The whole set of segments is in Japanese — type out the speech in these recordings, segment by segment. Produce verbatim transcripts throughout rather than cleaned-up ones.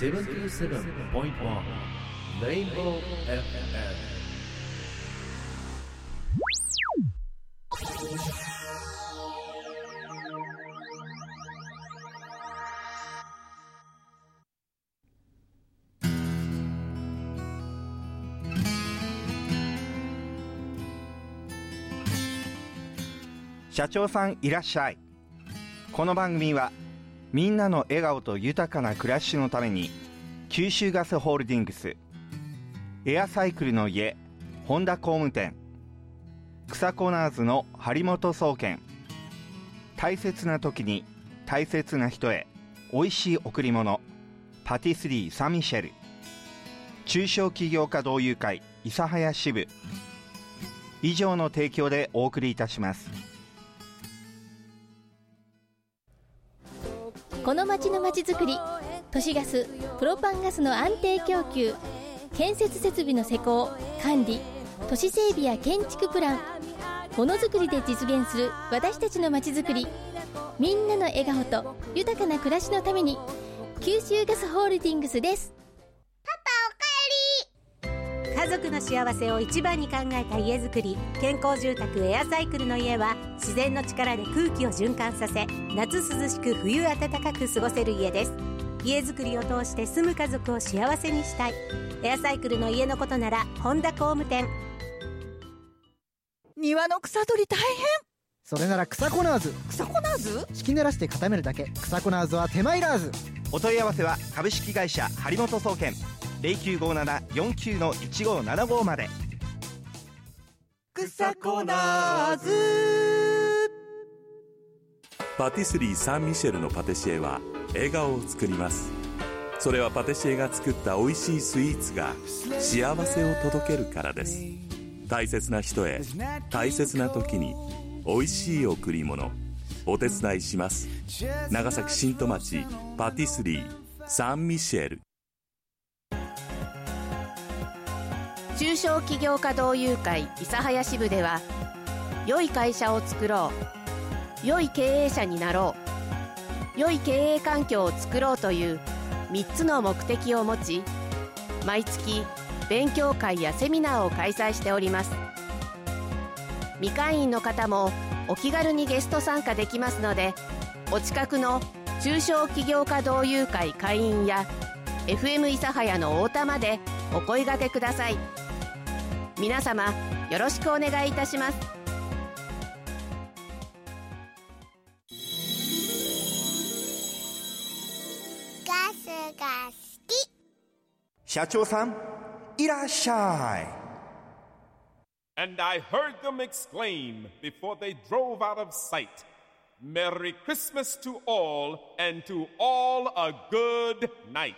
セブンティーセブンポイントワン Rainbow エフエム。 社長さんいらっしゃい。この番組はみんなの笑顔と豊かな暮らしのために九州ガスホールディングス、エアサイクルの家本田工務店、草コナーズの張本総研、大切な時に大切な人へおいしい贈り物パティスリーサンミシェル、中小企業家同友会諫早支部以上の提供でお送りいたします。 この町のまちづくり、都市ガス、プロパンガスの安定供給、建設設備の施工、管理、都市整備や建築プラン、ものづくりで実現する私たちのまちづくり、みんなの笑顔と豊かな暮らしのために九州ガスホールディングスです。 パパおかえり。家族の幸せを一番に考えた家づくり、健康住宅エアサイクルの家は自然の力で空気を循環させ、夏涼しく冬暖かく過ごせる家です。家づくりを通して住む家族を幸せにしたい。エアサイクルの家のことなら本田工務店。 庭の草取り大変。 それなら草コナーズ。 草コナーズ？ 敷き濡らして固めるだけ。草コナーズは手間いらず。 お問い合わせは株式会社張本総研 ゼロきゅうごなな よんきゅう いちごななご まで。 草コナーズ。 パティスリーサンミシェルのパティシエは笑顔を作ります。それはパティシエが作った美味しいスイーツが幸せを届けるからです。大切な人へ大切な時に美味しい贈り物、お手伝いします。長崎新戸町パティスリーサンミシェル。 中小企業家同友会諫早支部では、良い会社を作ろう、良い経営者になろう、良い経営環境を作ろうというみっつの目的を持ち、毎月勉強会やセミナーを開催しております。未会員の方もお気軽にゲスト参加できますので、お近くの中小企業家同友会会員や エフエム 諫早の太田までお声掛けください。皆様よろしくお願いいたします。 ガスが好き。 社長さんいらっしゃい。 And I heard them exclaim before they drove out of sight, Merry Christmas to all, and to all a good night.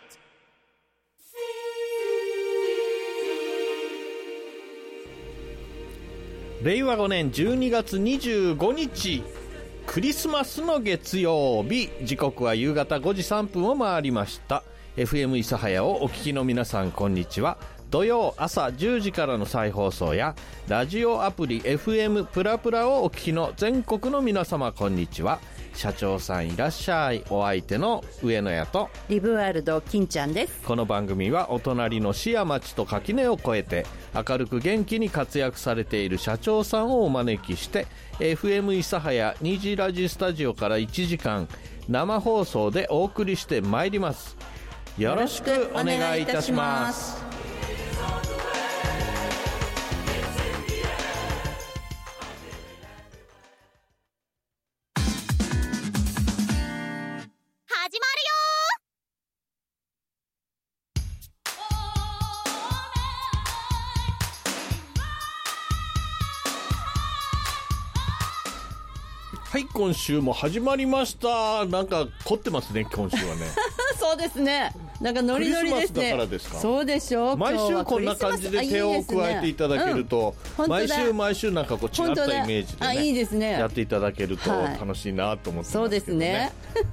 れいわごねんじゅうにがつにじゅうごにち、クリスマスの月曜日、時刻は夕方ごじさんぷんを回りました。 エフエム 諫早をお聞きの皆さん、こんにちは。土曜朝じゅうじからの再放送やラジオアプリ エフエム プラプラをお聞きの全国の皆様、こんにちは。社長さんいらっしゃい。お相手の上野屋とリブワールド金ちゃんです。 この番組はお隣の市や町と垣根を越えて明るく元気に活躍されている社長さんをお招きして エフエム 諫早にじラジスタジオからいちじかん生放送でお送りしてまいります。よろしくお願いいたします。はい、今週も始まりました。なんか凝ってますね、今週はね。 そうですね。なんかノリノリですね。 クリスマスだからですか。 そうでしょう。 毎週こんな感じで手を加えていただけると、うん、毎週毎週なんかこう違ったイメージでね、 あ、いいですね。 やっていただけると楽しいなと思ってますけどね。 そうですね。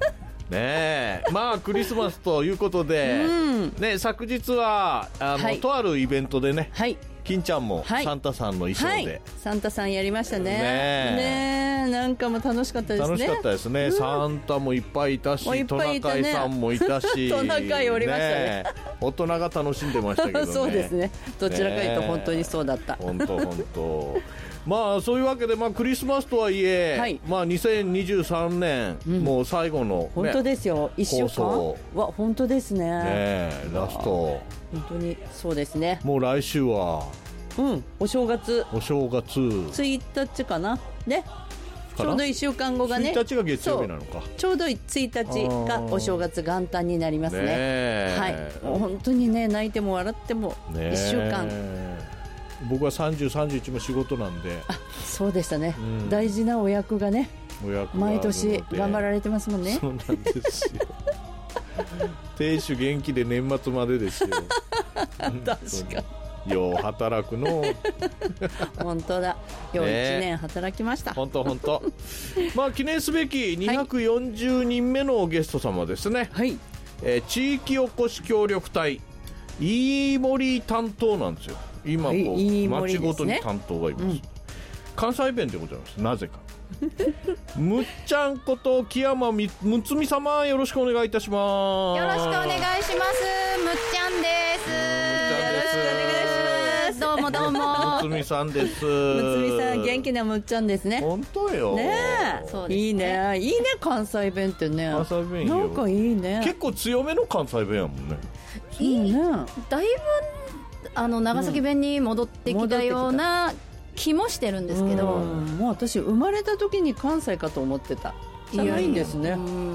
ねえ、まあクリスマスということで、うんね、昨日はあの、はい、とあるイベントでね、はい、金ちゃんもサンタさんの衣装で、はいはい、 サンタさんやりましたね。ねえ、ねえ、なんかも楽しかったですね。 楽しかったですね、うん、サンタもいっぱいいたし、いっぱいいたね、トナカイさんもいたしトナカイおりましたね。 ね、大人が楽しんでましたけどねそうですね、どちらかというと本当にそうだった。 本当本当まあそういうわけで、まあ、クリスマスとはいえ、はい、まあ、にせんにじゅうさんねん、うん、もう最後の、ね、 本当ですよ、いっしゅうかんわ、本当です ね, ねラスト、 本当にそうですね。 もう来週は、 うん、お正月お正月ついたちかなね、ちょうどいっしゅうかんごがね、 ついたちが月曜日なのか、 ちょうどついたちがお正月元旦になります ね, ねはい、本当にね、泣いても笑ってもいっしゅうかん、 僕はさんじゅう、さんじゅういちも仕事なんで。 あ、そうでしたね、うん、大事なお役がね、 お役毎年頑張られてますもんね。 そうなんですよ亭主元気で年末までですよ確かによう働くの本当だ、よういちねん働きました。 本当本当まあ記念すべきにひゃくよんじゅうにんめのゲスト様ですね、はい、えー、地域おこし協力隊飯森担当なんですよ。今こう、はい、町ごとに担当がいます、うん、関西弁でございます。なぜかむっちゃんこと木山むつみ様、よろしくお願いいたします。 よろしくお願いします。むっちゃんです。よろしくお願いします。どうもどうもむつみさんです。 むつみさん、元気なむっちゃんですね。 本当よねえ、そうですね、いいね、いいね、関西弁ってね。 関西弁よ、 なんかいいね、 結構強めの関西弁やもんね。 いいね、だいぶあの長崎弁に戻ってきたような気もしてるんですけど、 うん、もう私生まれた時に関西かと思ってた。じゃないんですね。うん、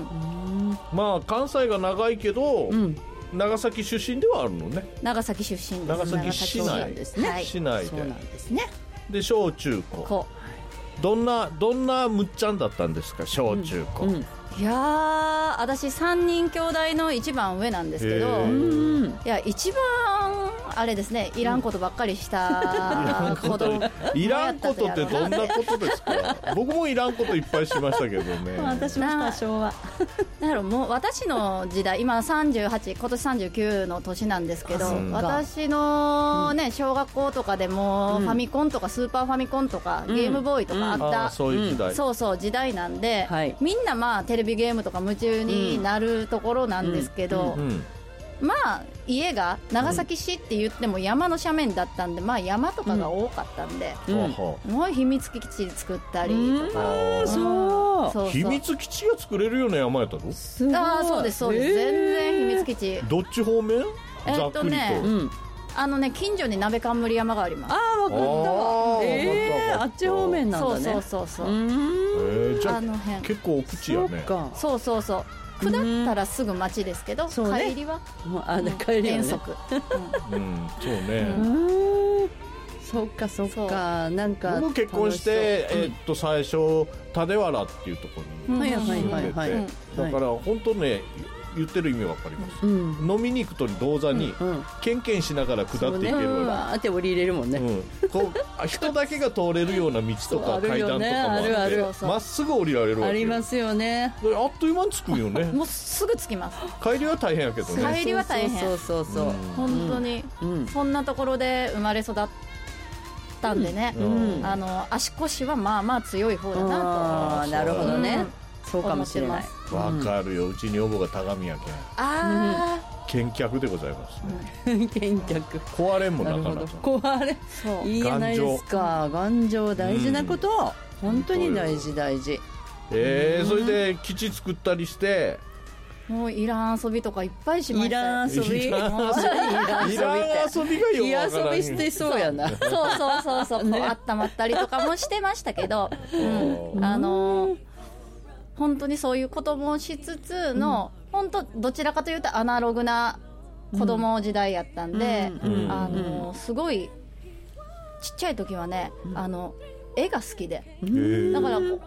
まあ関西が長いけど、うん、長崎出身ではあるのね。 長崎出身です。 長崎市内ですね、はい、市内で。 そうなんですね。 で小中高、どんなどんなむっちゃんだったんですか、小中高。うんうん、 いやー、私さんにん兄弟の一番上なんですけど、いや一番あれですね、いらんことばっかりした子供いらんことってどんなことですか僕もいらんこといっぱいしましたけどね私も多少はだからもう私の時代、今さんじゅうはち、今年さんじゅうきゅうの年なんですけど、私のね、小学校とかでもファミコンとかスーパーファミコンとかゲームボーイとかあった、 うん、そういう時代、 そうそう時代なんで、はい、みんなまあテレビゲームとか夢中になるところなんですけど、うんうんうん、まあ家が長崎市って言っても山の斜面だったんで、まあ山とかが多かったんで、うん、もう秘密基地作ったりとか、 うん、そうそう、 秘密基地が作れるような山やったの？ ああ、そうですそうです、全然秘密基地。 どっち方面？ えー、っとね、うん、あのね、近所に鍋冠山があります。 ああ、分かったわ。えー、あっち方面なんだね。 そうそうそうそう、 えー、じゃあの辺結構奥地やね。 そうそうそう、下ったらすぐ町ですけど、うん、帰りはもうあの帰りはね、遠足、 うん、うん、そうね、 うん、そっかそっか、なんか僕結婚して、えー、っと最初蓼原っていうところに住んでて、だから本当ね、言ってる意味わかります、うん、飲みに行くと銅座に、うんうん、ケンケンしながら下っていけるわけ、 うわーって降りれるもんね、 うん、こう人だけが通れるような道とか階段とかもあってまっすぐ降りられるわけ。 ありますよね。 あっという間に着くよねもうすぐ着きます。 帰りは大変やけどね。 帰りは大変、 そうそうそうそう、うん、 本当に、うん、そんなところで生まれ育ったんでね、うん、あの足腰はまあまあ強い方だなと。 あ、なるほどね、うん、そうかもしれない。 わかるよ、うちにおぼが高宮県。 ああ、 見客でございますね、 うん、見客壊れんもなかなか壊れ、そういいじゃないですか。頑丈大事なこと、うん、本当に大事大事。 えー、うん、それで基地作ったりして、 もういらん遊びとかいっぱいしました。 いらん遊び、いらん遊びがようわからん。いい遊びしてそうやな。 そうそうそうそう、ね、こうあったまったりとかもしてましたけど、うん、あのー本当にそういうこともしつつの、うん、本当どちらかというとアナログな子供時代やったんで、うんうん、あのすごいちっちゃい時はね、うん、あの絵が好きで、だから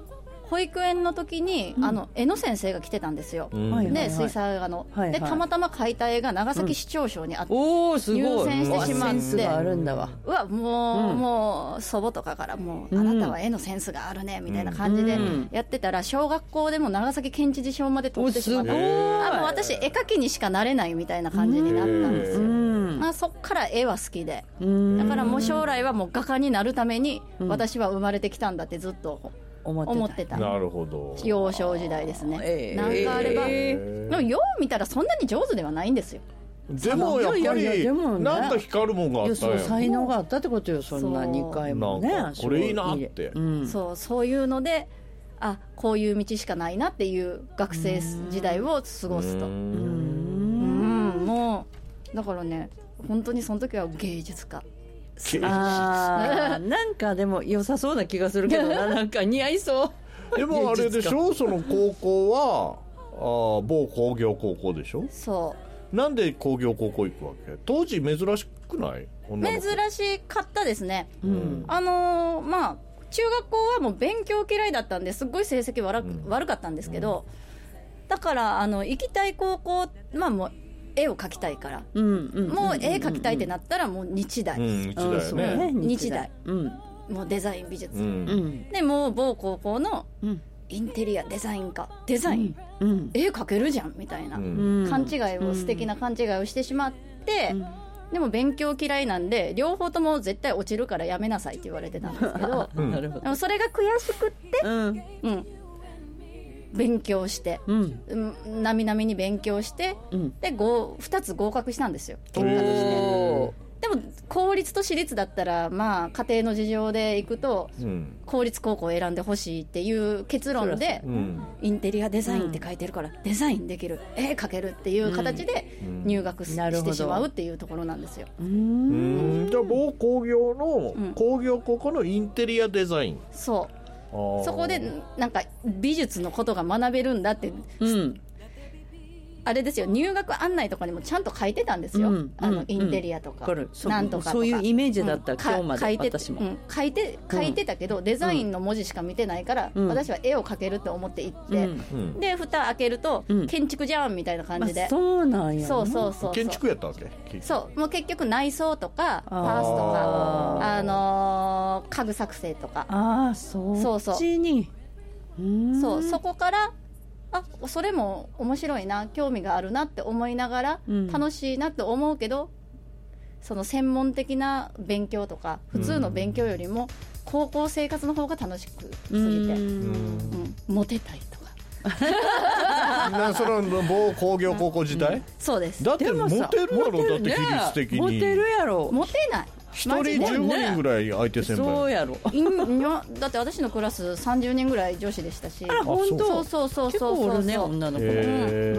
保育園の時に、うん、あの絵の先生が来てたんですよ、うん、で水彩画の、はいはい、でたまたま描いた絵が長崎市長賞にあって、うん、おすごい入選してしまって、センスがあるんだわ、うわもう、うん、もう祖母とかからもう、うん、あなたは絵のセンスがあるねみたいな感じでやってたら、小学校でも長崎県知事賞まで取ってしまって、あもう私絵描きにしかなれないみたいな感じになったんですよ、まあ、そっから絵は好きで、だからもう将来はもう画家になるために私は生まれてきたんだってずっと思ってた、思ってた。なるほど。幼少時代ですね、えー、なんかあれば、えー、でもよう見たらそんなに上手ではないんですよ。 でもやっぱりなんか光るもんがあったんや、 才能があったってことよ。そんなにかいもね、 なんかこれいいなって、 うん、そうそういうので、あこういう道しかないなっていう学生時代を過ごすと、うん、うん、もうだからね本当にその時は芸術家。 あなんかでも良さそうな気がするけどな、なんか似合いそう。 でもあれでしょ、その高校はあ某工業高校でしょ。 そう。 なんで工業高校行くわけ？当時珍しくない？ 珍しかったですね、うん、あのー、まあ中学校はもう勉強嫌いだったんですっごい成績 悪,、うん、悪かったんですけど、うん、だからあの行きたい高校、まあもう絵を描きたいから、うんうんうん、もう絵描きたいってなったらもう日大、うん、日大よね、日大、うん、もうデザイン美術、うん、でもう某高校のインテリアデザイン科、デザイン、うん、絵描けるじゃんみたいな、うん、勘違いを、素敵な勘違いをしてしまって、うん、でも勉強嫌いなんで両方とも絶対落ちるからやめなさいって言われてたんですけど、うん、でもそれが悔しくって、うんうん勉強して、うん、なみなみに勉強して、うん、でふたつ合格したんですよ、結果として。でも公立と私立だったら、まあ、家庭の事情で行くと、うん、公立高校を選んでほしいっていう結論で、うん、インテリアデザインって書いてるから、うん、デザインできる、絵描けるっていう形で入学し、うん、してしまうっていうところなんですよ。 うーん、じゃあ某工業の、うん、工業高校のインテリアデザイン、 そうそこでなんか美術のことが学べるんだって、うん、あれですよ、入学案内とかにもちゃんと書いてたんですよ、うん、あのインテリアとか、うん、なんとかとかそういうイメージだった、うん、今日まで書いて、 私も、 うん、書いて書いてたけど、デザインの文字しか見てないから、うん、私は絵を描けるって思って行って、うん、で蓋開けると、うん、建築じゃんみたいな感じで、 まあ、そうなんや、 そうそうそうそう、 建築やったわけ。 そうもう結局内装とかパースとかあ、あのー、家具作成とか、 あそっちに、 そうそこからあそれも面白いな、興味があるなって思いながら、うん、楽しいなって思うけど、その専門的な勉強とか普通の勉強よりも高校生活の方が楽しくすぎて、うんうん、モテたいとかなその某工業高校時代、うん、 そうです。 だってモテるやろ、だって比率的にモテるやろ。 モテない、 一人じゅうごにんぐらい相手先輩、 そうやろだって私のクラスさんじゅうにんぐらい女子でしたし、 あ本当、 そうそうそうそうそう、 結構おるね女の子、うん、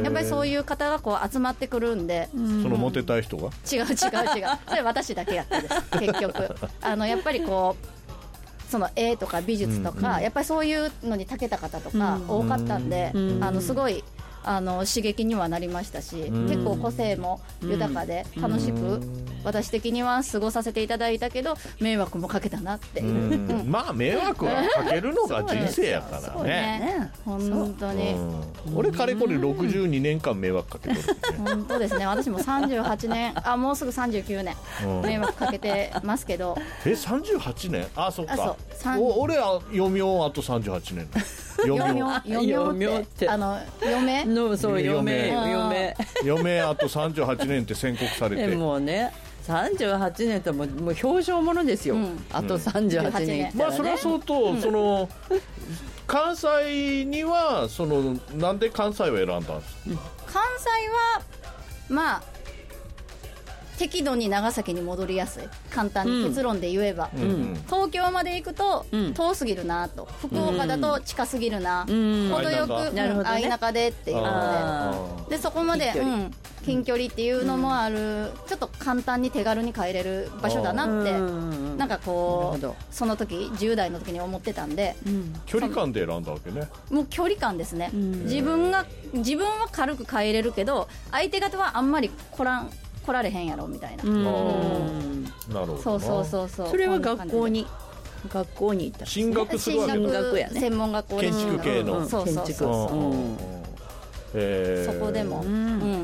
やっぱりそういう方がこう集まってくるんで、 うん、そのモテたい人が違う違う違うそれ私だけやったです結局あのやっぱりこうその絵とか美術とか、うん、やっぱりそういうのに長けた方とか多かったんで、うん、あのすごいあの刺激にはなりましたし、うん、結構個性も豊かで楽しく、うん、私的には過ごさせていただいたけど迷惑もかけたなっていう、 うん、まあ迷惑はかけるのが人生やからね。そうね、 本当に、 うん、俺かれこれろくじゅうにねんかん迷惑かけてる、ね、 本当ですね。私もさんじゅうはちねんあもうすぐさんじゅうきゅうねん迷惑かけてますけど、 えさんじゅうはちねん、あそっか、お俺は余命あとさんじゅうはちねん余命余命ってあの嫁のそう嫁嫁嫁あとさんじゅうはちねんって宣告されて、 もうねさんじゅうはちねんってもうもう表彰ものですよ、うん、あとさんじゅうはちねん、ね、 まあそれはそうと、うん、その関西にはそのなんで関西を選んだんですか。 関西はまあ適度に長崎に戻りやすい、簡単に結論で言えば、うん、東京まで行くと遠すぎるなと、福岡だと近すぎるな、うん、程よく相中でっていうので、でそこまで、うん、近距離っていうのもある、うん、ちょっと簡単に手軽に帰れる場所だなって、なんかこうその時じゅう代の時に思ってたんで、うん、 距離感で選んだわけね。 もう距離感ですね、うん、自分が自分は軽く帰れるけど相手方はあんまり来らん来られへんやろみたいな、うん、 なるほど。 そうそうそうそう。 それは学校に学校に行った進学するわけ進学やね専門学校に建築系の、 うん、そうそう建築そう、 うん、 えー、 そこでも、うん、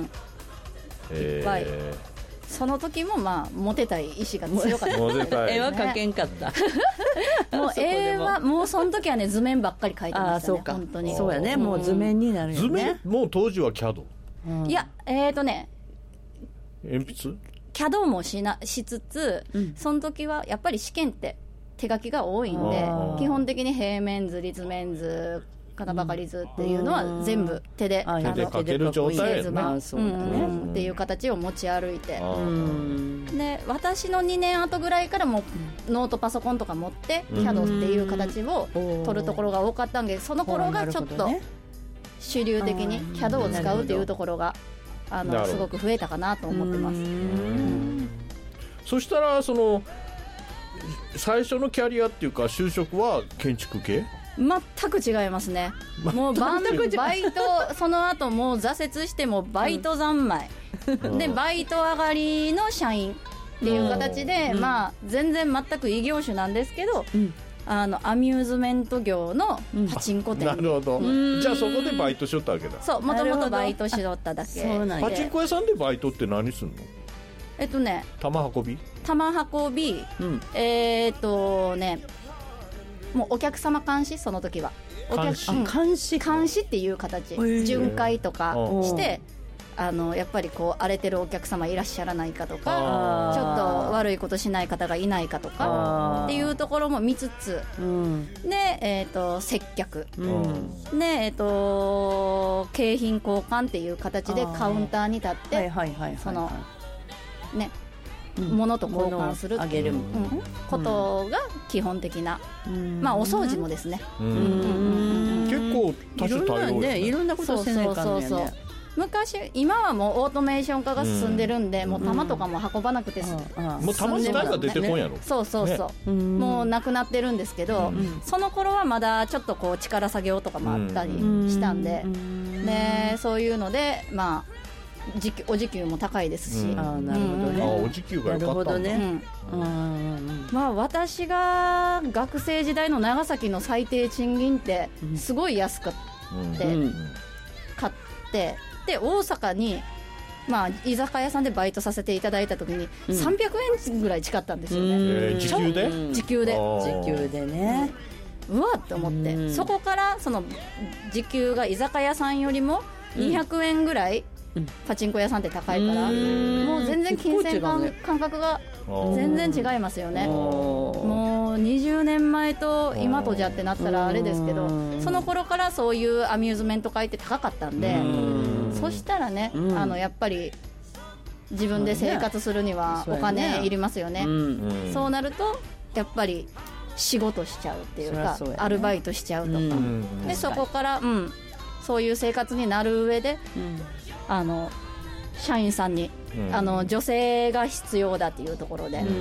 いっぱい、 えー、 その時もまあモテたい意志が強かったモテたい絵は描けんかったもう絵はもうその時はね図面ばっかり描いてましたね。本当にそうやね、もう図面になるよね。 図面もう当時は キャド、 うん、いやえーとね鉛筆キャドもしなしつつ、うん、その時はやっぱり試験って手書きが多いんで基本的に平面図立面図片ばかり図っていうのは全部手で、 うん、手で描ける状態やね、 うん、っていう形を持ち歩いて、で私のにねんごぐらいからもうノートパソコンとか持ってキャドっていう形を取るところが多かったんで、その頃がちょっと主流的にキャドを使うっていうところがあのすごく増えたかなと思ってます。うん、 そしたらその最初のキャリアっていうか就職は建築系？ 全く違いますね。もうバイトその後もう挫折してもバイト三昧、うん、でバイト上がりの社員っていう形で、うん、まあ全然全く異業種なんですけど、うん、あのアミューズメント業のパチンコ店、 うん、なるほど、うん、じゃあそこでバイトしとったわけだ。 そう、もともとバイトしとっただけ。そうなんでパチンコ屋さんでバイトって何すんの？ えっとね玉運び玉運び、うん、えー、っとねもうお客様監視、その時はお客監視、うん、監視監視っていう形、巡回とかしてあのやっぱりこう荒れてるお客様いらっしゃらないかとか、ちょっと悪いことしない方がいないかとかっていうところも見つつ、うん、で、えー、と接客、うん、で、えー、と景品交換っていう形でカウンターに立ってそのね物と交換するっていうことが基本的な、まあお掃除もですね、 結構多種多様ね、いろんなことせないかんね。 昔、今はもうオートメーション化が進んでるんで、もう玉とかも運ばなくて進んでます、 もう玉自体が出てこんやろ。 そうそうそう、もうなくなってるんですけど、その頃はまだちょっとこう力作業とかもあったりしたんで、でそういうのでまあ時給お時給も高いですし、うん、 あなるほどね、 あお時給が良かったんだ、ね、 うんうんまあ、私が学生時代の長崎の最低賃金ってすごい安くって、うん、買ってで大阪に、まあ、居酒屋さんでバイトさせていただいた時にさんびゃくえんぐらい近かったんですよね、うんえー、時給で時給で時給でね、 うわって思って、うん、そこからその時給が居酒屋さんよりもにひゃくえんぐらい、うん、パチンコ屋さんって高いから、もう全然金銭感、ね、感覚が全然違いますよね。もうにじゅうねんまえと今とじゃってなったらあれですけど、その頃からそういうアミューズメント会って高かったんで、そしたらね、あのやっぱり自分で生活するにはお金いりますよね。そうなるとやっぱり仕事しちゃうっていうか、ね、アルバイトしちゃうとか、でそこから、うん、そういう生活になる上で、うんあの社員さんに、うん、あの女性が必要だっていうところで、うんうん、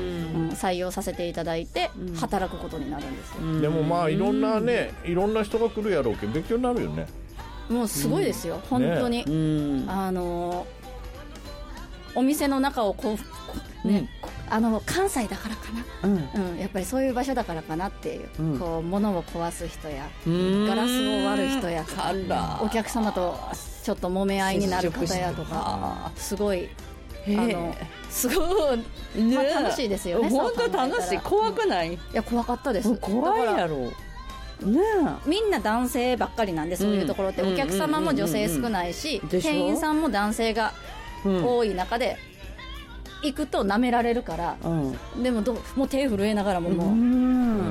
採用させていただいて、うん、働くことになるんですよ、うん、 でもまあいろんなね、いろんな人が来るやろうけど勉強になるよね。 もうすごいですよ、うん、本当に、ね、あのお店の中をこう、ねうん、あの関西だからかな、うんうん、やっぱりそういう場所だからかなっていう、うん、こう物を壊す人やガラスを割る人やお客様とちょっと揉め合いになる方やとかすごいあのすごい、ねまあ、楽しいですよね。 本当楽しい。怖くない？ いや怖かったです。 怖いやろね。 みんな男性ばっかりなんで、そういうところって、うん、お客様も女性少ないし、うん、店員さんも男性が多い中で行くと舐められるから、うん、でもどもう手震えながらももう、うん、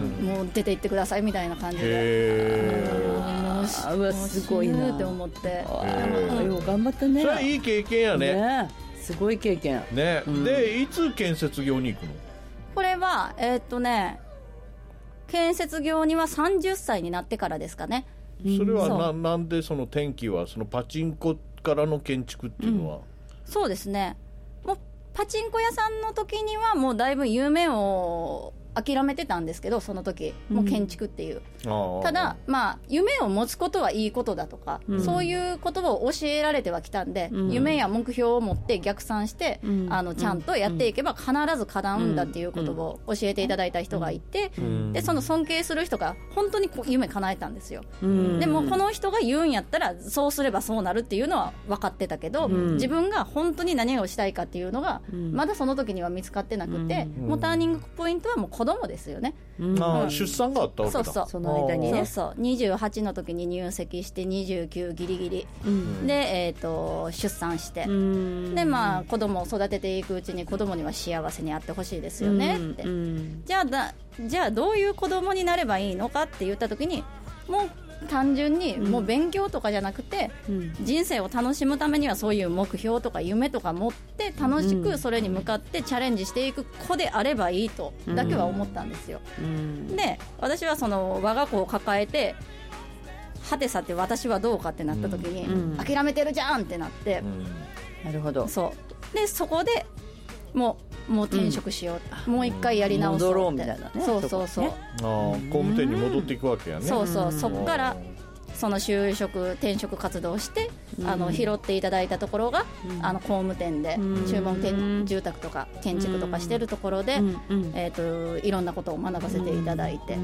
もう出て行ってくださいみたいな感じで、 うわすごいなって思って、 よう頑張ったね。 それはいい経験や ね, ねすごい経験、 ねうん、でいつ建設業に行くの？ これはえー、っとね建設業にはさんじゅっさいになってからですかね。 それは な, なんでその転機はそのパチンコからの建築っていうのは、うん、 そうですね、もうパチンコ屋さんの時にはもうだいぶ夢を諦めてたんですけど、その時もう建築っていう、うん、ただまあ夢を持つことはいいことだとか、うん、そういう言葉を教えられてはきたんで、うん、夢や目標を持って逆算して、うん、あのちゃんとやっていけば必ず叶うんだっていうことを教えていただいた人がいて、うん、でその尊敬する人が本当にこう夢叶えたんですよ、うん、でもこの人が言うんやったらそうすればそうなるっていうのは分かってたけど、うん、自分が本当に何をしたいかっていうのがまだその時には見つかってなくて、うん、もうターニングポイントはもう子供ですよね、 うんうん、出産があったわけだ。 そうそう、 その間にね、 そうそうにじゅうはちの時に入籍してにじゅうきゅうギリギリ、うん、で、えー、と出産して、うん、でまあ子供を育てていくうちに子供には幸せにあってほしいですよねって、うん、じゃあだじゃあどういう子供になればいいのかって言った時に、もう単純にもう勉強とかじゃなくて、うん、人生を楽しむためにはそういう目標とか夢とか持って楽しくそれに向かってチャレンジしていく子であればいいとだけは思ったんですよ、うん、で私はその我が子を抱えてはてさて私はどうかってなった時に、うん、諦めてるじゃんってなって、うん、 なるほど。 そうでそこでもうもう転職しよう、うん、もう一回やり直そうって、 戻ろうみたいなね。 そうそうそう、ね、 あ工務店に戻っていくわけやね、 うん、そうそう、そこからその就職転職活動して、うん、あの拾っていただいたところが、うん、あの工務店で、うん、注文店住宅とか建築とかしてるところで、うんえー、といろんなことを学ばせていただいて、うん、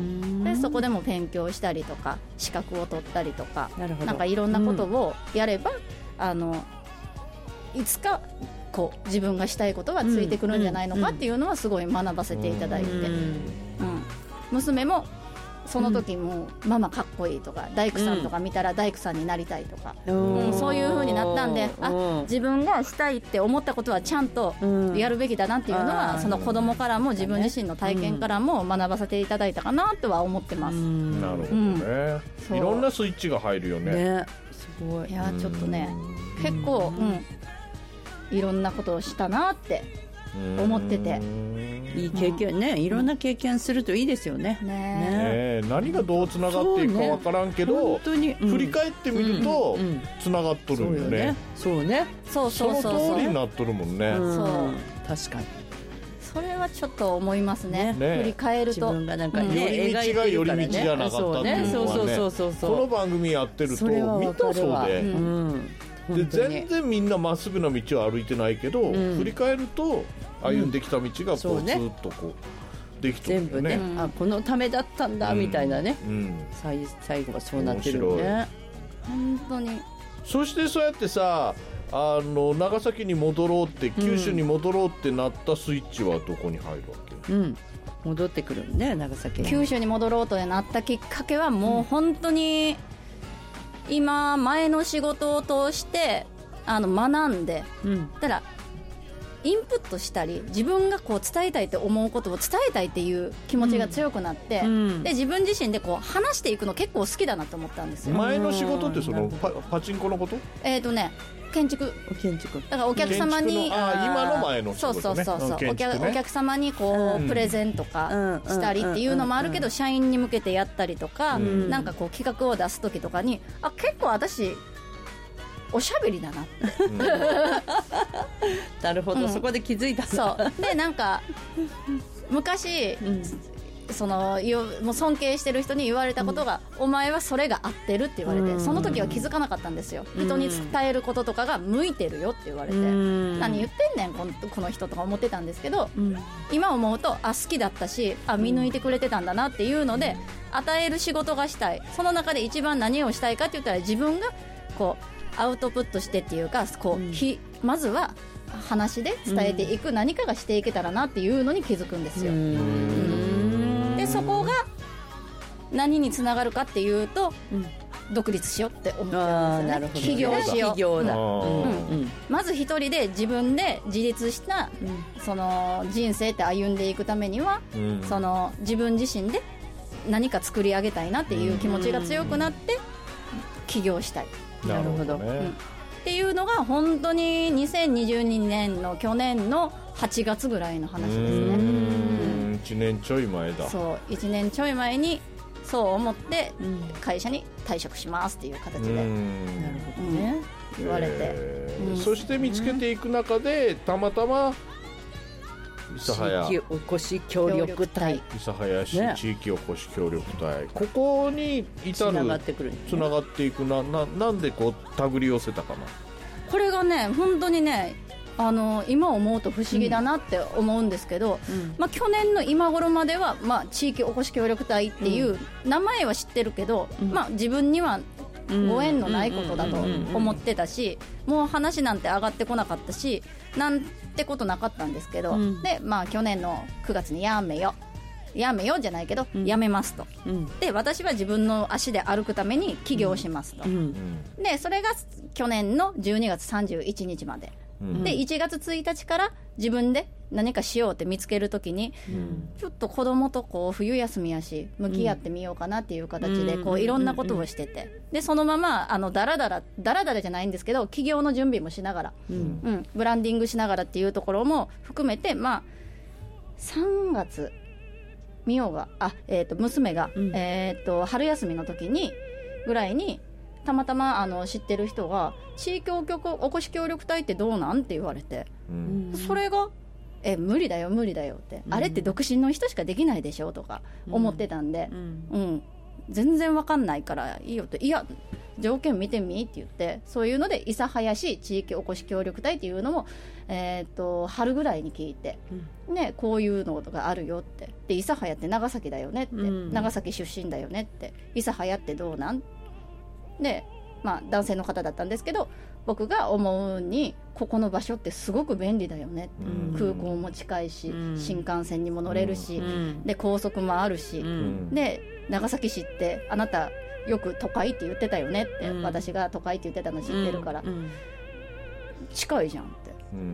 でそこでも勉強したりとか資格を取ったりとか、なんかいろんなことをやれば、うん、あのいつかこう自分がしたいことがついてくるんじゃないのかっていうのはすごい学ばせていただいて、うんうん、娘もその時もママかっこいいとか大工さんとか見たら大工さんになりたいとか、うんうん、そういう風になったんで、あ自分がしたいって思ったことはちゃんとやるべきだなっていうのは、うん、その子供からも自分自身の体験からも学ばせていただいたかなとは思ってます、うん、 なるほどね、うん、いろんなスイッチが入るよね。 ね、すごい。 いやちょっとね結構、うんいろんなことをしたなって思ってて、 いい経験ね、いろんな経験するといいですよね。 ねね何がどうつながっていくか分からんけど、ね本当にうん、振り返ってみるとつながっとるよね。 そうね、 そうそうそうそう、 その通りになっとるもんね。 うん、そう確かにそれはちょっと思いますね。ね振り返ると自分がなんかね、 うん、寄り道が寄り道じゃなかったっていうのはね、そうそうそうそうそう、この番組やってるとみんなそうで、うんで全然みんなまっすぐな道を歩いてないけど、うん、振り返ると歩んできた道がこう、うん、ずっとこうできてるよね。全部ね、 あこのためだったんだみたいなね、うん、最, 最後はそうなってるよね。 本当に。 そしてそうやってさあの長崎に戻ろうって九州に戻ろうってなったスイッチはどこに入るわけ？ うん、戻ってくるね長崎に。 九州に戻ろうとなったきっかけはもう本当に、うん今前の仕事を通してあの学んで、うん、ただインプットしたり自分がこう伝えたいと思うことを伝えたいっていう気持ちが強くなって、うん、で自分自身でこう話していくの結構好きだなと思ったんですよ。 前の仕事ってその パ, パチンコのこと？ えーとね建築建築だからお客様にあ今の前の仕事ね。 そうそうそうそう、ね、お, 客お客様にこう、うん、プレゼンとかしたりっていうのもあるけど、うん、社員に向けてやったりとか、うん、なんかこう企画を出す時とかにあ結構私おしゃべりだなって、うん、 なるほど、うん、そこで気づいた。 そうでなんか昔、うんそのもう尊敬してる人に言われたことが、うん、お前はそれが合ってるって言われて、うん、その時は気づかなかったんですよ、うん、人に伝えることとかが向いてるよって言われて、うん、何言ってんねんこの、この人とか思ってたんですけど、うん、今思うとあ好きだったしあ見抜いてくれてたんだなっていうので、うん、与える仕事がしたい、その中で一番何をしたいかって言ったら自分がこうアウトプットしてっていうかこう、うん、まずは話で伝えていく何かがしていけたらなっていうのに気づくんですよ、うん、でそこが何につながるかっていうと、うん、独立しようって思ってるんですよね。起業しよう、起業だ、うんうん、まず一人で自分で自立した、うん、その人生って歩んでいくためには、うん、その自分自身で何か作り上げたいなっていう気持ちが強くなって起業したい。 なるほど、 うん、っていうのが本当ににせんにじゅうにねんの去年のはちがつぐらいの話ですね。うーんいちねんちょい前だ。 そういちねんちょい前にそう思って会社に退職しますっていう形で、うん、なるほどね、うん、言われて、 えーうん、そして見つけていく中でたまたま諫早地域おこし協力隊、 諫早市、ね、地域おこし協力隊、ここに至るつながってくる、ね、つながっていくな、な、なんでこう手繰り寄せたかな。 これがね本当にねあの今思うと不思議だなって思うんですけど、うんまあ、去年の今頃までは、まあ、地域おこし協力隊っていう名前は知ってるけど、うんまあ、自分にはご縁のないことだと思ってたし、もう話なんて上がってこなかったしなんてことなかったんですけど、うん、で、まあ、去年のくがつにやめよやめよじゃないけど、うん、やめますと、うん、で私は自分の足で歩くために起業しますと、うん、でそれが去年のじゅうにがつさんじゅういちにちまで、うん、でいちがつついたちから自分で何かしようって見つけるときに、うん、ちょっと子供とこう冬休みやし向き合ってみようかなっていう形でこういろんなことをしてて、でそのままあのダラダラダラダラじゃないんですけど起業の準備もしながら、うんうん、ブランディングしながらっていうところも含めて、まあ、さんがつみよがあ、えー、と娘が、うんえー、と春休みの時にぐらいにたまたまあの知ってる人が地域おこし協力隊ってどうなんって言われて、うん、それがえ無理だよ無理だよって、うん、あれって独身の人しかできないでしょとか思ってたんで、うんうん、全然わかんないからいいよって、いや条件見てみって言って、そういうので諫早市地域おこし協力隊っていうのも、えー、と春ぐらいに聞いて、うんね、こういうのがあるよって、で諫早って長崎だよねって、うん、長崎出身だよねって、諫早ってどうなんで、まあ、男性の方だったんですけど、僕が思うにここの場所ってすごく便利だよねって、うん、空港も近いし、うん、新幹線にも乗れるし、うん、で高速もあるし、うん、で長崎市ってあなたよく都会って言ってたよねって、うん、私が都会って言ってたの知ってるから、うん、近いじゃんって、うんうん、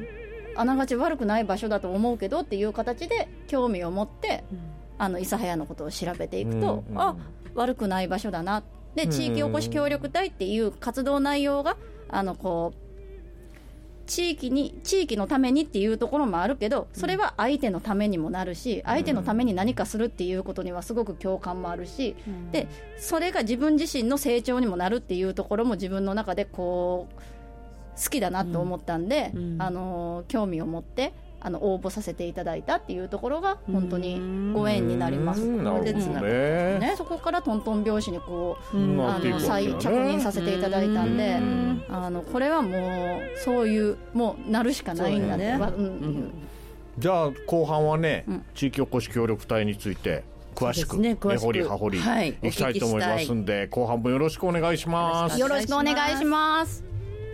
あながち悪くない場所だと思うけどっていう形で興味を持って、うん、あの諫早のことを調べていくと、うんうん、あ悪くない場所だなで、地域おこし協力隊っていう活動内容があのこう地域に地域のためにっていうところもあるけど、それは相手のためにもなるし、相手のために何かするっていうことにはすごく共感もあるし、でそれが自分自身の成長にもなるっていうところも自分の中でこう好きだなと思ったんで、うんうん、あの興味を持ってあの応募させていただいたっていうところが本当にご縁になります。 なるほどね。 ね、そこからトントン拍子にこう、うん、あの再着任させていただいたんで、んあのこれはもうそういうもうなるしかないんだって、ねうんうん、 じゃあ後半はね、うん、地域おこし協力隊について詳しく根掘り葉掘りいきたいと思いますんで、はい、後半もよろしくお願いします。 よろしくお願いします。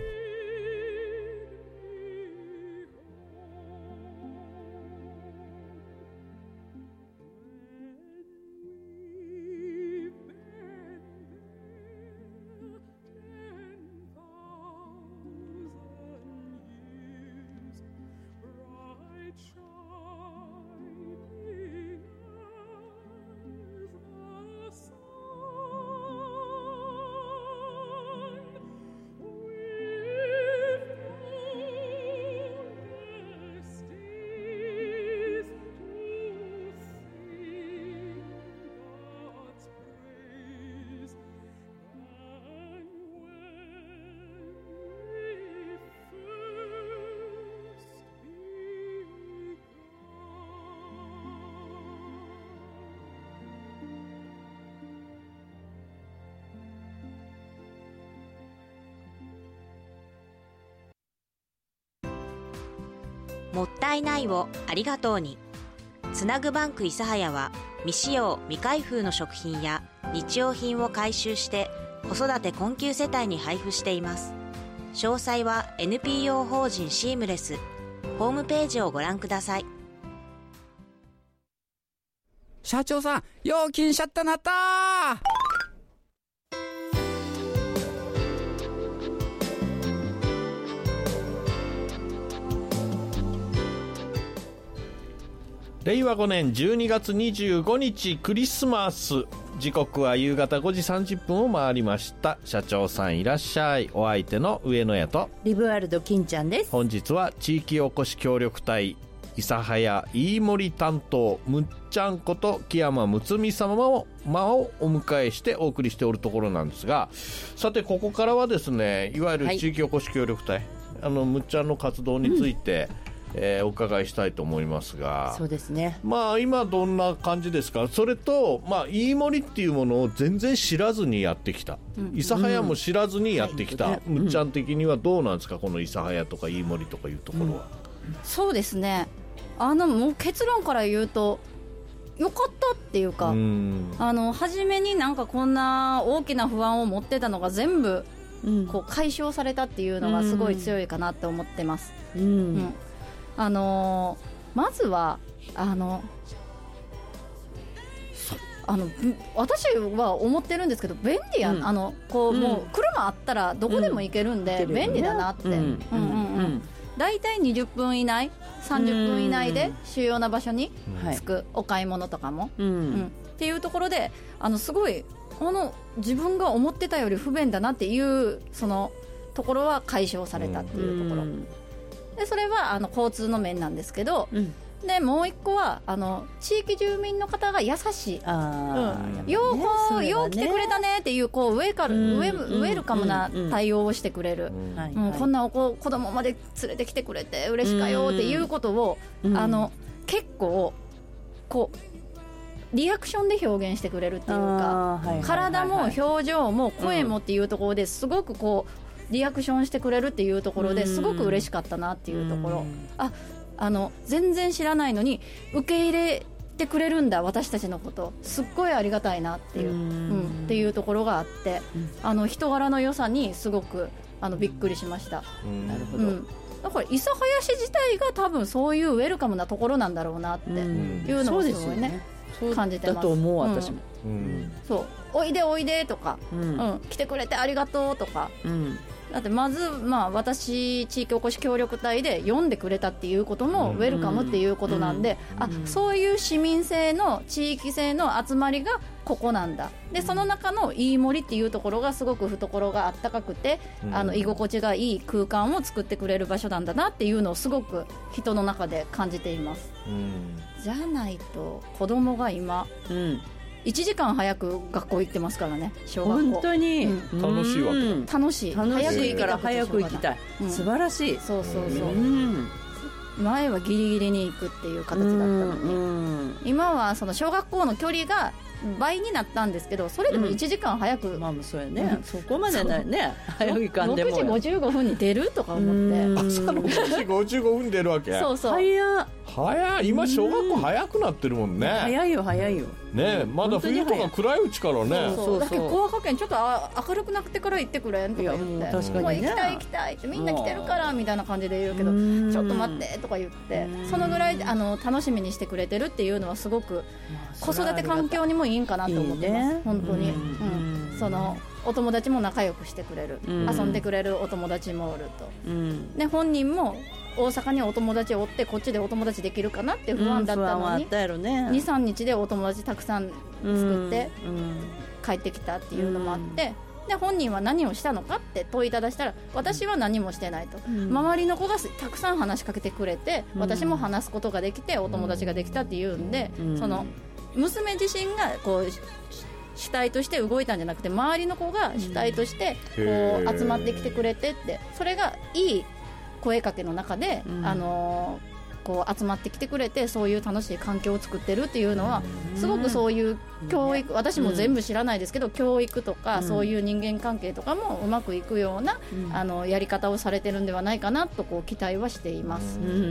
もったいないをありがとうに、つなぐバンク諫早は未使用未開封の食品や日用品を回収して子育て困窮世帯に配布しています。詳細は エヌピーオー 法人シームレスホームページをご覧ください。 社長さん、よう金シャッタなったー。 れいわごねんじゅうにがつにじゅうごにちクリスマス、時刻は夕方ごじさんじゅっぷんを回りました。社長さんいらっしゃい。お相手の上野屋とリブワールド金ちゃんです。 本日は地域おこし協力隊諫早飯盛担当むっちゃんこと木山睦美様をお迎えしてお送りしておるところなんですが、さてここからはですね、いわゆる地域おこし協力隊、はい、あのむっちゃんの活動について、 えー、お伺いしたいと思いますが。 そうですね。 まあ今どんな感じですか。それとまあ飯盛りっていうものを全然知らずにやってきた、うん、諫早も知らずにやってきた、うん、むっちゃん的にはどうなんですか、この諫早とか飯盛りとかいうところは。 うん、そうですね、あのもう結論から言うとよかったっていうか、うん、あの初めになんかこんな大きな不安を持ってたのが全部こう解消されたっていうのがすごい強いかなって思ってます。うんうん、あのー、まずはあのあの私は思ってるんですけど便利やん、うん、あのこう、うん、もう車あったらどこでも行けるんで、うん、便利だなって、だいたいにじゅっぷん以内さんじゅっぷん以内で主要な場所に着く、うん、お買い物とかも、うんうん、っていうところであのすごいこの自分が思ってたより不便だなっていうそのところは解消されたっていうところ、うん、でそれはあの交通の面なんですけど、うん、でもう一個はあの地域住民の方が優しい、あ、うん、ようこう、ね、よう来てくれたねっていうこうウェカル、うん、ウェウェルカムな対応をしてくれる、うんうん、こんなお子子供まで連れてきてくれて嬉しかよっていうことを、うん、あの結構こうリアクションで表現してくれるっていうか、はいはい、体も表情も声もっていうところですごくこうリアクションしてくれるっていうところですごく嬉しかったなっていうところ、ああの全然知らないのに受け入れてくれるんだ私たちのことすっごいありがたいなっていう、うん、っていうところがあって、あの人柄の良さにすごくあのびっくりしました。なるほど、うん、だから諫早市自体が多分そういうウェルカムなところなんだろうなっていうのをすごいね感じてます。 だと思う私も、 うん、そうおいでおいでとか、うんうん、来てくれてありがとうとか、うん、だってまず、まあ、私地域おこし協力隊で読んでくれたっていうこともウェルカムっていうことなんで、うんうん、あそういう市民性の地域性の集まりがここなんだ。でその中の飯盛りっていうところがすごく懐があったかくて、うん、あの居心地がいい空間を作ってくれる場所なんだなっていうのをすごく人の中で感じています、うん、じゃないと子供が今、うん、いちじかん早く学校行ってますからね、小学校。 本当に、うん、 楽しいわけ、 うん、楽しい楽しいから早く行きたい、うん、素晴らしい。 そうそうそう、うん、前はギリギリに行くっていう形だったのに、うん、今はその小学校の距離が倍になったんですけど、それでもいちじかん早く、うん、 まあそうやね、うん、そこまでないね、早い感じでもろくじごじゅうごふんに出るとか思って朝ろくじごじゅうごふんに出るわけ。 そうそう、 早早い。今小学校早くなってるもんね、うん、 早いよ早いよね、まだ冬とか暗いうちからね。 そうそうそう、だけど小学園ちょっと明るくなってから行ってくれんとか言って、 いやもう確かにね、 もう行きたい行きたいってみんな来てるからみたいな感じで言うけど、ちょっと待ってとか言って、そのぐらいあの楽しみにしてくれてるっていうのはすごく子育て環境にもいいんかなと思ってます、いいね、本当に、うん、そのお友達も仲良くしてくれる、うん、遊んでくれるお友達もおると、うん、で本人も大阪にお友達を追ってこっちでお友達できるかなって不安だったのに、うん、ね、にさんにちでお友達たくさん作って帰ってきたっていうのもあって、うん、で本人は何をしたのかって問いただしたら、私は何もしてないと、うん、周りの子がたくさん話しかけてくれて、うん、私も話すことができてお友達ができたっていうんで、うん、その娘自身がこう主体として動いたんじゃなくて、周りの子が主体としてこう集まってきてくれてって、それがいい声かけの中で、うん、あのー、こう集まってきてくれて、そういう楽しい環境を作ってるっていうのは、うん、すごくそういう教育、うん、私も全部知らないですけど、うん、教育とか、うん、そういう人間関係とかもうまくいくような、うん、あのやり方をされてるんではないかなとこう期待はしています、うんうん、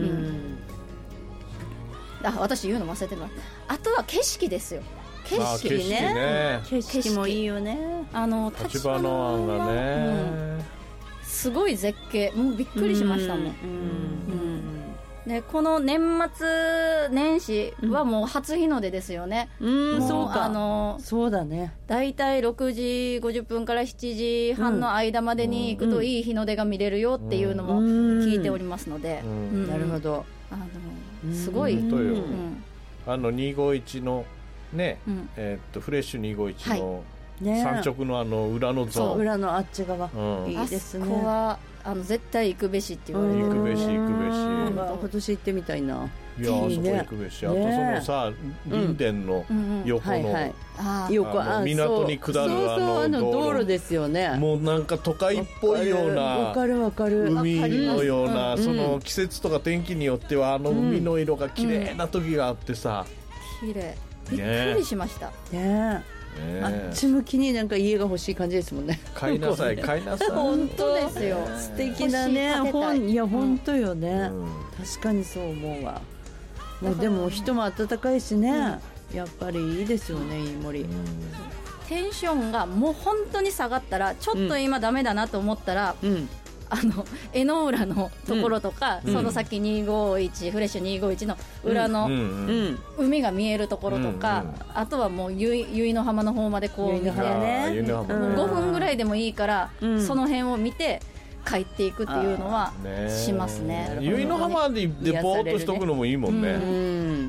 あ私言うの忘れてます。あとは景色ですよ。景色ね、 景色もいいよね。 あの立花湾がね、うん、 すごい絶景、もうびっくりしましたもん、うんうんうん、でこの年末年始はもう初日の出ですよね、 うん、もうそうか、 あのそうだね、 だいたいろくじごじゅっぷんからしちじはんの間までに行くといい日の出が見れるよっていうのも聞いておりますので、うんうんうん、なるほど、 あのすごい、うんうん、 あのにごいちのね、うん、えー、っとフレッシュにごいちの山直のあの裏のゾーン、 裏のあっち側、うん、 いいですね。あそこはあの絶対行くべしって言われてる。 行くべし行くべし。 今年行ってみたいな。 いやあそこ行くべし、あとそのさ林田の横の横あの港に下るあの道路ですよね。もうなんか都会っぽいような、 わかるわかる、 海のような、その季節とか天気によってはあの海の色が綺麗な時があってさ、 綺麗、びっくりしましたね。あっち向きになんか家が欲しい感じですもんね。 買いなさい買いなさい。 本当ですよ。 素敵だね。ほんいや本当よね。確かにそう思うわ。もうでも人も温かいしね、うん、やっぱりいいですよね、飯盛り、うん、 テンションがもう本当に下がったらちょっと今ダメだなと思ったら、うん、あの江ノ浦のところとか、うん、その先にごいちフレッシュにひゃくごじゅういちの裏の、うん、海が見えるところとか、うん、あとはもう由比の浜の方までこう見て、ね、ごふんぐらいでもいいから、うん、その辺を見て帰っていくっていうのはしますね。 由比の浜でぼーっとしとくのもいいもんね。うん、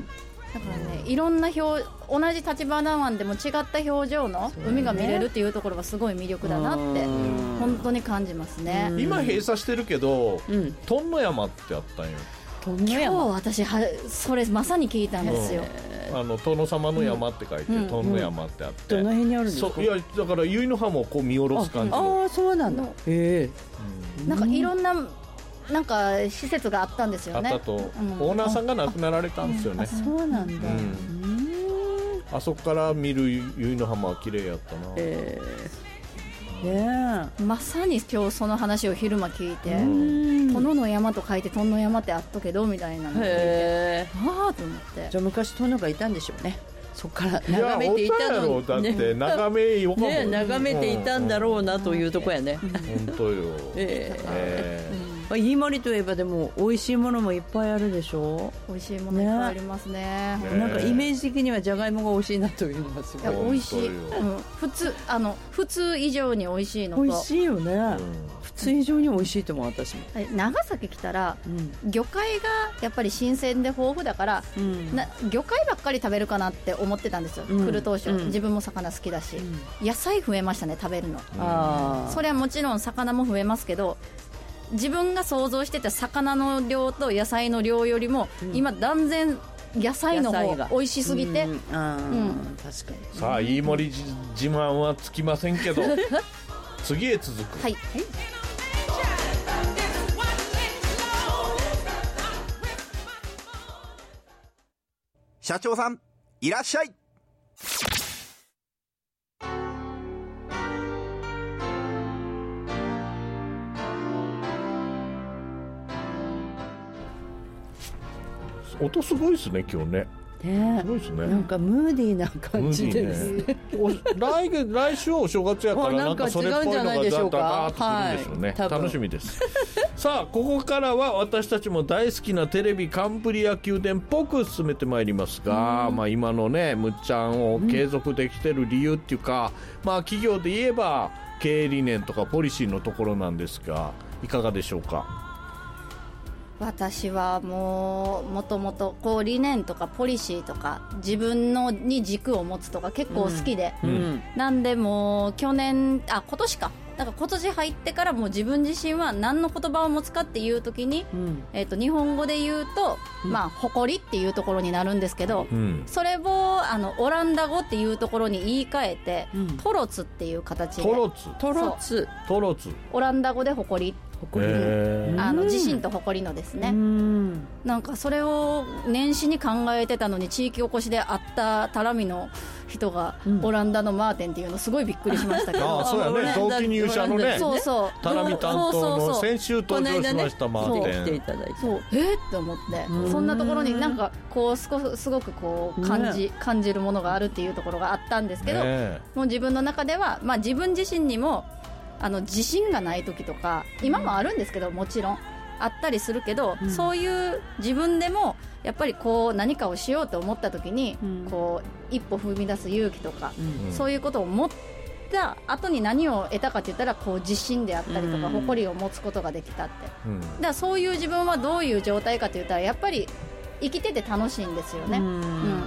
だからね、いろんな表同じ橘湾でも違った表情の海が見れるっていうところがすごい魅力だなって本当に感じますね。 今閉鎖してるけど、うん、トンノ山ってあったんよ。 今日私はそれまさに聞いたんですよ。 あの殿様の山って書いて、うん、トンノ山ってあって、 どの辺にあるんですか？ いやだから由比の浜をこう見下ろす感じ。 ああそうなんだ。へえ。 なんかいろんななんか施設があったんですよね。 あったと、うん、オーナーさんが亡くなられたんですよね。 そうなんだ、うん、 あそこから見る由比の浜は綺麗やったな。 えー、 ね、まさに今日その話を昼間聞いて、殿の山と書いて殿の山ってあったけどみたいなのを聞いて、ああと思って。 じゃあ昔殿がいたんでしょうね。そこから眺めていたのに、 だって眺めよかもんね。 眺めていたんだろうなというとこやね。 本当よ。 ええー。飯盛りといえばでも美味しいものもいっぱいあるでしょ。 美味しいものいっぱいありますね。 ね、なんかイメージ的にはじゃがいもが美味しいなというのがすごい。 いや美味しい。うん、普通あの普通以上に美味しいのと。 美味しいよね。うん、普通以上に美味しいと思う私も。 長崎来たら、うん、魚介がやっぱり新鮮で豊富だから、うん、な魚介ばっかり食べるかなって思ってたんですよ。うん、来る当初、うん、自分も魚好きだし、うん、野菜増えましたね食べるの。あそれはもちろん魚も増えますけど。自分が想像してた魚の量と野菜の量よりも、うん、今断然野菜の方が美味しすぎて、うんうん、確かに。 さあ飯盛り自慢はつきませんけど次へ続く。はい、 社長さんいらっしゃい。 音すごいですね今日ね。 ね、すごいですね。なんかムーディーな感じですね。 来月来週はお正月やからなんかそれっぽいのがダーッとくるんでしょうね。楽しみです。さあここからは私たちも大好きなテレビカンブリア宮殿っぽく進めてまいりますが、まあ今のねむっちゃんを継続できてる理由っていうか、まあ企業で言えば経営理念とかポリシーのところなんですがいかがでしょうか。 私はもうもともとこう理念とかポリシーとか自分のに軸を持つとか結構好きで、うんうん、なんでもう去年あ今年かだから今年入ってからもう自分自身は何の言葉を持つかっていう時に、うんえー、と日本語で言うと、まあ、誇りっていうところになるんですけど、うん、それをあのオランダ語っていうところに言い換えて、うん、トロツっていう形でトロツトロツトロツオランダ語で誇りあの自信と誇りのですね。うんなんかそれを年始に考えてたのに地域おこしで会ったタラミの人がオランダのマーテンっていうのすごいびっくりしましたけど、 うん、ああそうやね同期入社のねそうそうタラミ担当の先週登場しましたマーテン、 来ていただいてそうえー、って思ってそんなところになんかこうすごすごくこう感じ、ね、感じるものがあるっていうところがあったんですけど、ね、もう自分の中では、まあ、自分自身にもあの自信がない時とか今もあるんですけどもちろんあったりするけど、うん、そういう自分でもやっぱりこう何かをしようと思った時に、うん、こう一歩踏み出す勇気とか、うん、そういうことを持った後に何を得たかって言ったらこう自信であったりとか、うん、誇りを持つことができたって、うん、だからそういう自分はどういう状態かって言ったらやっぱり生きてて楽しいんですよね、うんうん、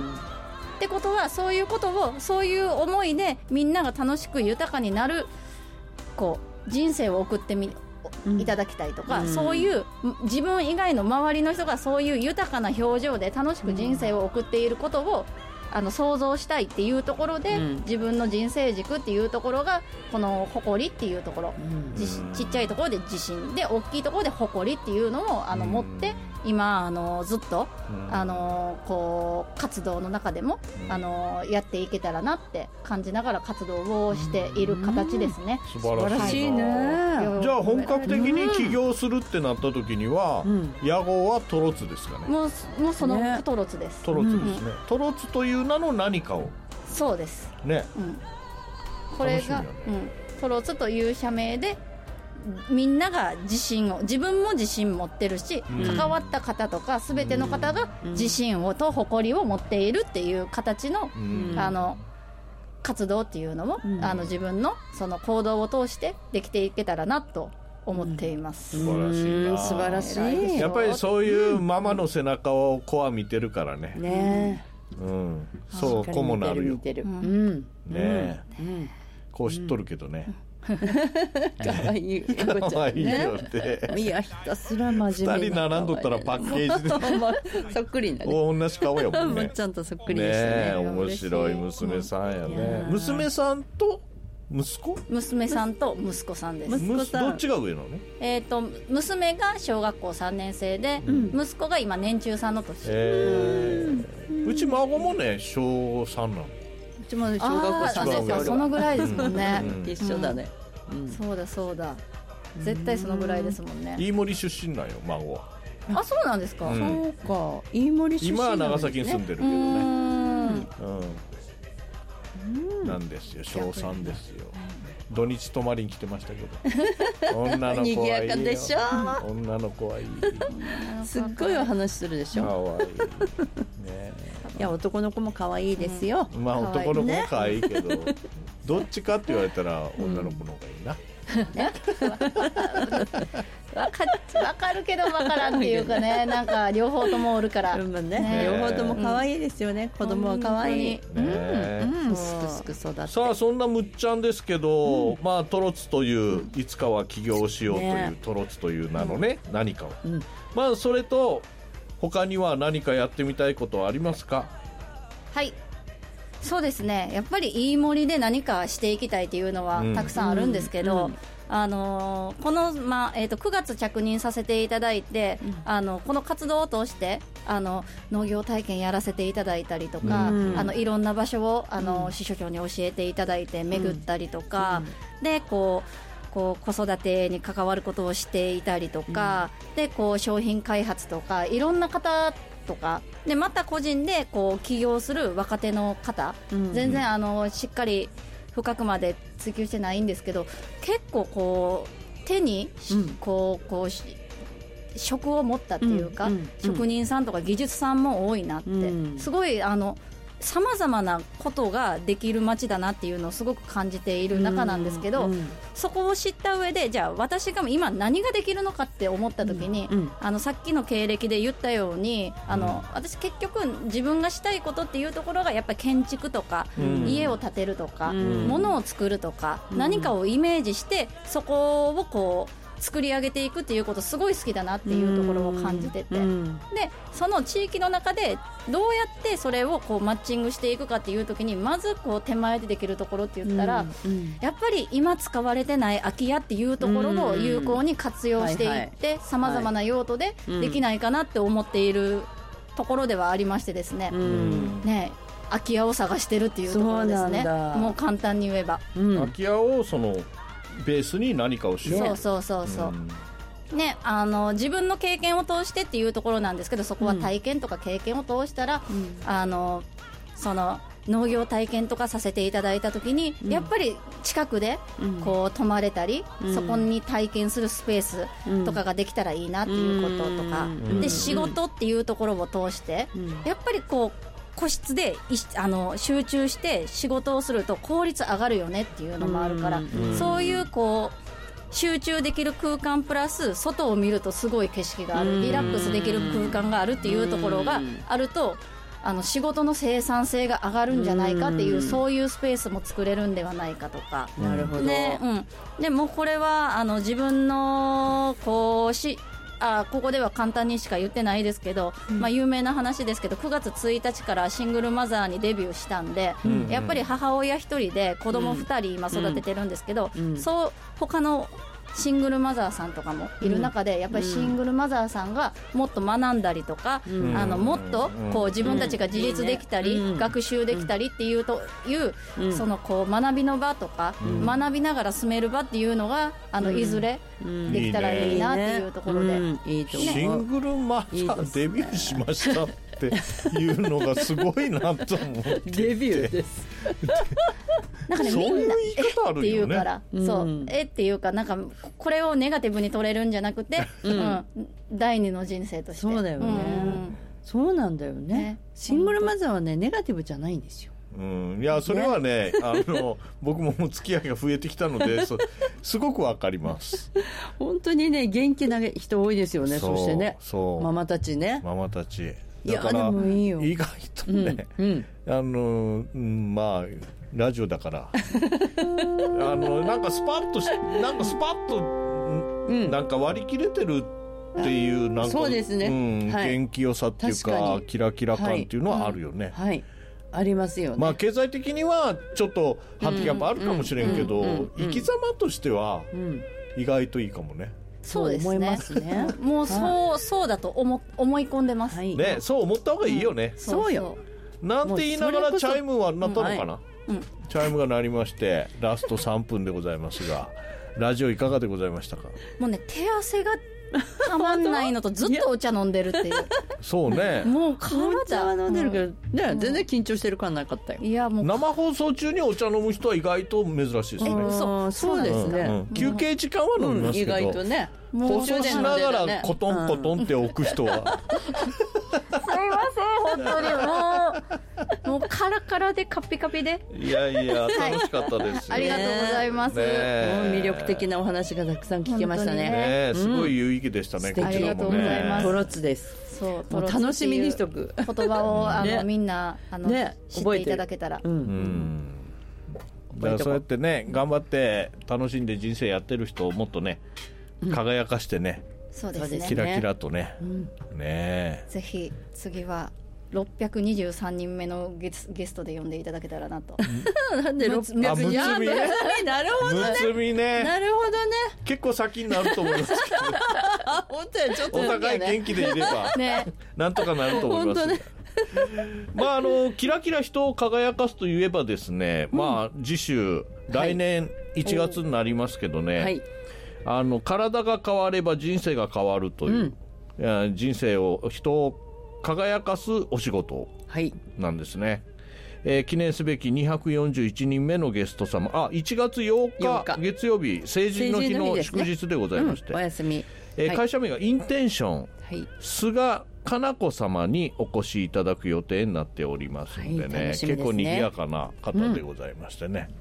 ってことはそういうことをそういう思いでみんなが楽しく豊かになるこう人生を送ってみいただきたいとか、 うん、 そういう自分以外の周りの人がそういう豊かな表情で楽しく人生を送っていることをあの想像したいっていうところで、うん、自分の人生軸っていうところがこの誇りっていうところ、うん、ちっちゃいところで自信で大きいところで誇りっていうのをあの、うん、持って今あのずっと、うん、あのこう活動の中でも、うん、あのやっていけたらなって感じながら活動をしている形ですね、 うん、素晴らしいね。じゃあ本格的に起業するってなった時には、うん、屋号はトロツですかね。 もう、もうその、ね、トロツです。 トロツですね、うん、トロツという名の何かを。 そうですね、 うん、これが、ね、うん、トロツという社名でみんなが自信を、自分も自信持ってるし、うん、関わった方とか全ての方が自信をと誇りを持っているっていう形の、うん、あの活動っていうのも、うん、あの自分のその行動を通してできていけたらなと思っています、 うん、素晴らしいな。 素晴らしい。 やっぱりそういうママの背中を子は見てるからね、 ね、 うん、そう子もなるよ、 見てる、 うん、 ね、うん、こう知っとるけどね、 かわいいかわいいよっていやひたすら真面目なふたり並んどったらパッケージでそっくりなね同じ顔やもんねちゃんとそっくりでしたね。 ね、面白い娘さんやね。娘さんと息子？ 娘さんと息子さんです。 息子さんどっちが上なの？ えーと娘が小学校さんねん生で、うん、息子が今年中さんの年、 えー、うち孫もね小さんなの。 うちも小学校さんねん生。 そのぐらいですもんね、 うん、一緒だね、 うん、そうだそうだ、絶対そのぐらいですもんね。 飯盛出身なんよ孫は。 あ、そうなんですか、 うん、そうか、飯盛出身なんですね。 今は長崎に住んでるけどね、うん、うん、なんですよ、小さんですよ。土日泊まりに来てましたけど女の子はいいよ。賑やかでしょ。女の子はいいすっごいお話するでしょ。 かわいい、ね、 いや男の子も可愛いですよ、 うん、まあ男の子も可愛いけど、ね、どっちかって言われたら女の子の方がいいな、 わか, かるけどわからんっていうかね、なんか両方ともおるから、 ねね、両方とも可愛いですよね、うん、子供は可愛い、ね、うんうん、すくすく育って。 さあそんなむっちゃんですけど、うん、まあトロツという、うん、いつかは起業しようという、ね、トロツという名のね、うん、何かを、うん、まあそれと他には何かやってみたいことはありますか？ はい、そうですね、やっぱりいい森で何かしていきたいというのはたくさんあるんですけど、うんうん、あのー、この、まあえー、とくがつ着任させていただいて、うん、あのこの活動を通してあの農業体験やらせていただいたりとか、うん、あのいろんな場所をあの、うん、支所長に教えていただいて巡ったりとか、うん、でこうこう子育てに関わることをしていたりとか、うん、でこう商品開発とかいろんな方とかで、また個人でこう起業する若手の方、うん、全然あのしっかり深くまで追求してないんですけど、結構こう手に、うん、こうこう職を持ったっていうか、うんうん、職人さんとか技術さんも多いなって、うん、すごいあのさまざまなことができる街だなっていうのをすごく感じている中なんですけど、うんうん、そこを知った上でじゃあ私が今何ができるのかって思った時に、うんうん、あのさっきの経歴で言ったようにあの、うん、私結局自分がしたいことっていうところがやっぱり建築とか、うん、家を建てるとか、うん、物を作るとか、うん、何かをイメージしてそこをこう作り上げていくっていうことすごい好きだなっていうところを感じてて、うん、でその地域の中でどうやってそれをこうマッチングしていくかっていう時にまずこう手前でできるところって言ったら、うんうん、やっぱり今使われてない空き家っていうところを有効に活用していってさまざまな用途でできないかなって思っているところではありましてですね、うん、ね空き家を探してるっていうところですね。もう簡単に言えば、 うん、空き家をそのベースに何かをしよう。 そうそうそうそう、うん、ね、あの自分の経験を通してっていうところなんですけど、そこは体験とか経験を通したら、うん、あのその農業体験とかさせていただいた時に、うん、やっぱり近くでこう泊まれたり、うん、そこに体験するスペースとかができたらいいなっていうこととか、うん、で仕事っていうところを通して、うん、やっぱりこう個室であの集中して仕事をすると効率上がるよねっていうのもあるから、うん、そういうこう集中できる空間プラス外を見るとすごい景色がある、リラックスできる空間があるっていうところがあると、 あの仕事の生産性が上がるんじゃないかっていう、うん、そういうスペースも作れるんではないかとか。 なるほど。 で、うん、でもこれはあの自分のこうしあここでは簡単にしか言ってないですけど、うん、まあ、有名な話ですけどくがつついたちからシングルマザーにデビューしたんで、うん、やっぱり母親一人で子供ふたり今育ててるんですけど、うん、そう他のシングルマザーさんとかもいる中で、やっぱりシングルマザーさんがもっと学んだりとか、うん、あのもっとこう自分たちが自立できたり、うん、学習できたりっていうという、うん、そのこう学びの場とか、うん、学びながら進める場っていうのがあのいずれできたらいいなっていうところで、 シングルマザーデビューしましたっていうのがすごいなと思ってデビューですなんかね、 そういう言い方あるよね。 えっていうから、うん、そうえっていうかなんかこれをネガティブに取れるんじゃなくて、うんうん、第二の人生として。 そうだよね、うん、そうなんだよ ね, ねシングルマザーはねネガティブじゃないんですよ。 うん、いやそれは ね, ねあの僕も付き合いが増えてきたので そ, すごくわかります本当にね元気な人多いですよね。 そ, そしてねそうママたちねママたちだからいやでもいいよ意外とね、うんうん、あの、うん、まあラジオだからあのなんかスパッとなんかスパッと、うん、なんか割り切れてるっていうなんかそうですね、 うんはい、元気よさっていうかキラキラ感っていうのはあるよね。 はい、うんはいありますよね。 まあ経済的にはちょっとハンディキャップあるかもしれんけど、うんうんうんうん、生き様としては意外といいかもね。 そうですね。 思いますねもうそう、はい、そうだと 思, 思い込んでます、はいね、そう思った方がいいよね、 うん、そうよなんて言いながらチャイムは鳴ったのかな、うんはいうん、チャイムが鳴りましてラストさんぷんでございますがラジオいかがでございましたか。 もうね手汗がたまんないのとずっとお茶飲んでるっていうそうねもう体お茶は飲んでるけど、うんね、全然緊張してる感なかったよ。 いやもう生放送中にお茶飲む人は意外と珍しいですね。 そう、そうですね、 うんうん、休憩時間は飲みますけど、うん、 意外とね放送しながらコトンコトンって置く人は、うん、 すいません本当にもうもうカラカラでカピカピでいやいや楽しかったですよ、 はい、ありがとうございます、 ね、もう魅力的なお話がたくさん聞けました ね, ねすごい有意義でしたね、うん、こちらもね。 ありがとうございます。 トロツです。そうもう楽しみにしとく言葉をあの、ね、みんなあの、ね、知っていただけたら、うんうん、 だからそうやってね頑張って楽しんで人生やってる人をもっとね輝かしてね、 うん、そうですねキラキラとね、うん、ねぜひ次はろっぴゃくにじゅうさんにんめのゲス、ゲストで呼んでいただけたらなとなんでろっぴゃくにじゅうさんにんなるほどねむつみねなるほどね結構先になると思いますけど本当にちょっと、ね、 お互い元気でいれば、ね、なんとかなると思います、ね、まああのキラキラ人を輝かすといえばですね、うん、まあ次週来年いちがつになりますけどね、はい、あの体が変われば人生が変わるという、うん、いや人生を人を輝かすお仕事なんですね、はいえー、記念すべきにひゃくよんじゅういちにんめのゲスト様あいちがつようか月曜日成人の日の祝日でございまして、 うん、お休み、 えーはい、会社名がインテンション、はい、菅かな子様にお越しいただく予定になっておりますのでね、はい、結構賑やかな方でございましてね、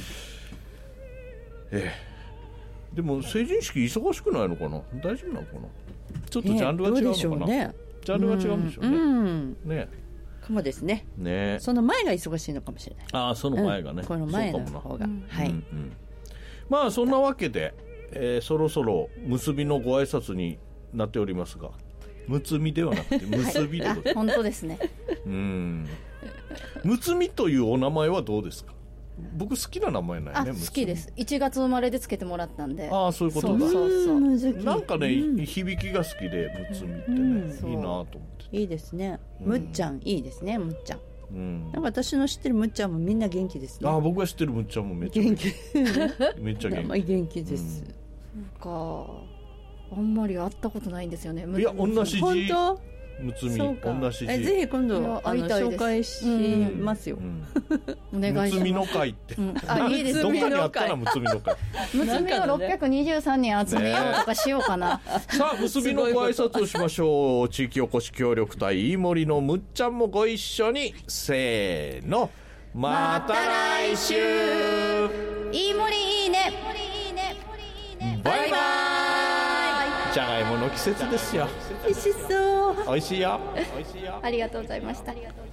うんえー、でも成人式忙しくないのかな大丈夫なのかなちょっとジャンルが違うのかな、えー、どうでしょうねジャンルが違うんでしょうね、うん、ねかもですね。 ねその前が忙しいのかもしれない。 ああその前がね、 うん、この前の方が、うんはいうんうん、 まあそんなわけで、えー、そろそろ結びのご挨拶になっておりますがむつみではなくて結びでございます、はい、 本当ですねうんむつみというお名前はどうですか。僕好きな名前ないね。 あ好きです。いちがつ生まれでつけてもらったんで。 ああそういうことだ。 そうそうそうなんかね、うん、響きが好きでむつみってね、うん、いいなと思っていいですね、うん、むっちゃんいいですねむっちゃん、うん、なんか私の知ってるむっちゃんもみんな元気ですね。 あ僕が知ってるむっちゃんもめっちゃ元気めっちゃ元気元気です、 うん、なんかあんまり会ったことないんですよね。 いや同じ字本当むつみ同じ字えぜひ今度あの紹介しますよ、 うんうん、お願いします。 むつみの会って、 うん、あいいですね。 どっかにあったらむつみの会むつみをろっぴゃくにじゅうさんにん集めようとかしようかな、ね、 さあむつみのご挨拶をしましょう地域おこし協力隊飯森のむっちゃんもご一緒にせーのまた来週飯森いいねバイバイじゃがいもの季節ですよ。 美味しそう美味しいよありがとうございました。